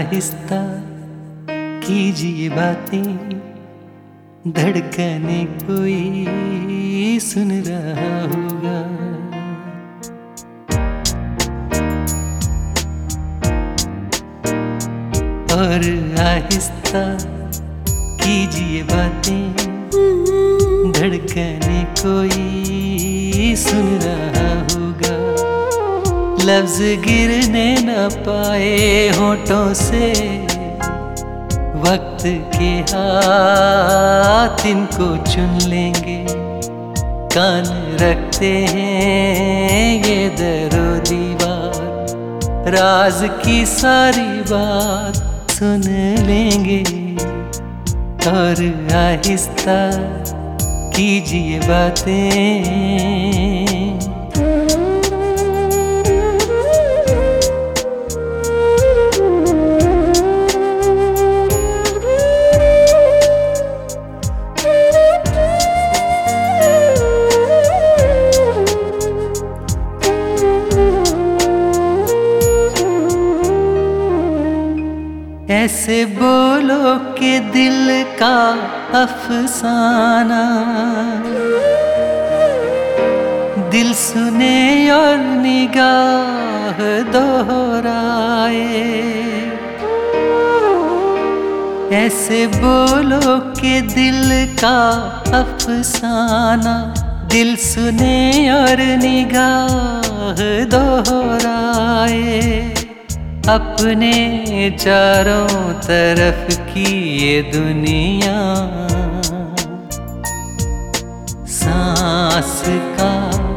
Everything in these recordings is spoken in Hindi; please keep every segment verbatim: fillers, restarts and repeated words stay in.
आहिस्ता कीजिए बातें, धड़कने कोई सुन रहा होगा। और आहिस्ता कीजिए बातें, धड़कने कोई सुन रहा होगा। लफ्ज गिरने न पाए होठों से, वक्त के हाथ इनको चुन लेंगे। कान रखते हैं ये दरो दीवार, राज की सारी बात सुन लेंगे। और आहिस्ता कीजिए बातें। ऐसे बोलो कि दिल का अफसाना दिल सुने और निगाह दोहराए। ऐसे बोलो कि दिल का अफसाना दिल सुने और निगाह दोहराए। अपने चारों तरफ की ये दुनिया सांस का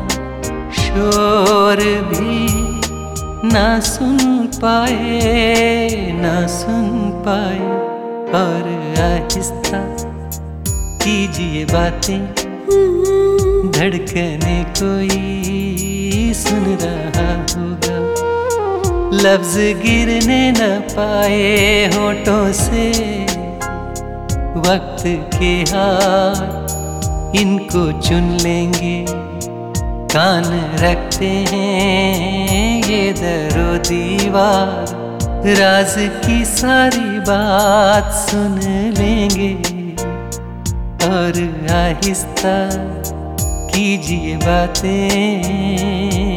शोर भी ना सुन पाए, ना सुन पाए। और आहिस्ता कीजिए बातें, धड़कने कोई सुन रहा होगा। लफ्ज गिरने न पाए होठों से, वक्त के हाथ इनको चुन लेंगे। कान रखते हैं ये दरो दीवार, राज की सारी बात सुन लेंगे। और आहिस्ता कीजिए बातें।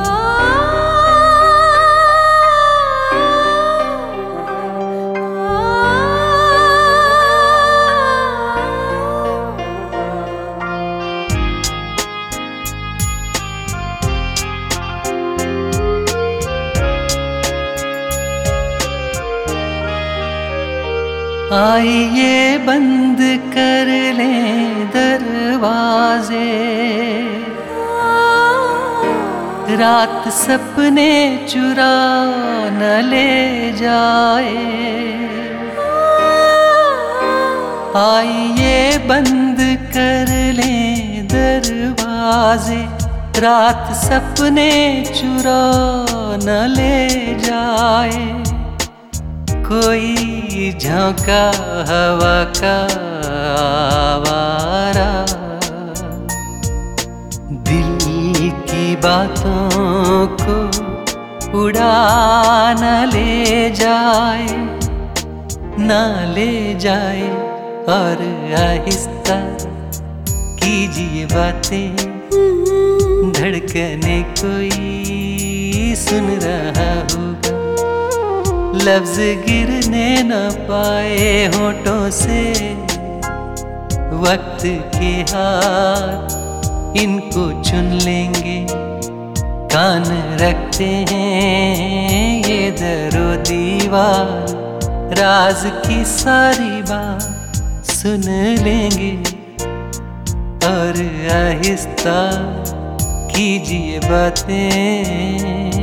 आइए बंद कर लें दरवाजे, रात सपने चुरा न ले जाए। आइए बंद कर लें दरवाजे, रात सपने चुरा न ले जाए। कोई झोंका हवा का आवारा दिल की बातों को उड़ा न ले जाए, न ले जाए। और आहिस्ता कीजिए बातें, धड़कने कोई सुन रहा होगा। लफ्ज गिरने न पाए होठों से, वक्त के हाथ इनको चुन लेंगे। कान रखते हैं ये दरो दीवार, राज की सारी बात सुन लेंगे। और आहिस्ता कीजिए बातें।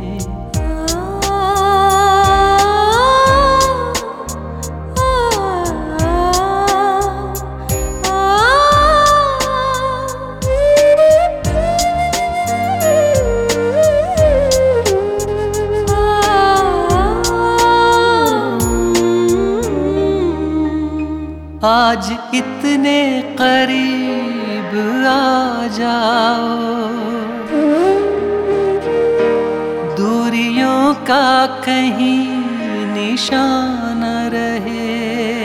आज इतने करीब आ जाओ, दूरियों का कहीं निशान रहे।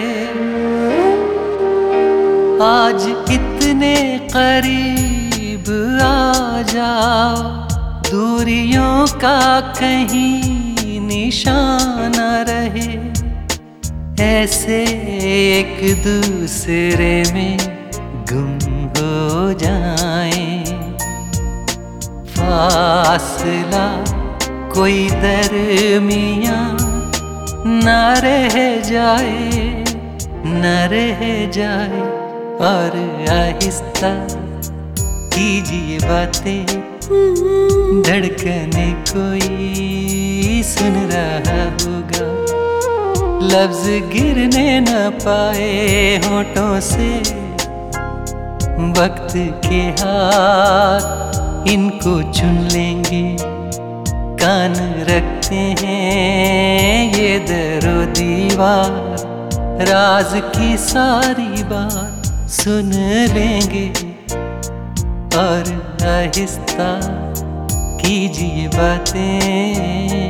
आज इतने करीब आ जाओ, दूरियों का कहीं निशान रहे। ऐसे एक दूसरे में गुम हो जाएं, फासला कोई दरमियां न रह जाए, न रह जाए। और आहिस्ता कीजिए बातें, धड़कने कोई सुन रहा होगा। लफ्ज गिरने न पाए होठों से, वक्त के हाथ इनको चुन लेंगे। कान रखते हैं ये दरो दीवार, राज की सारी बात सुन लेंगे। और आहिस्ता कीजिए बातें।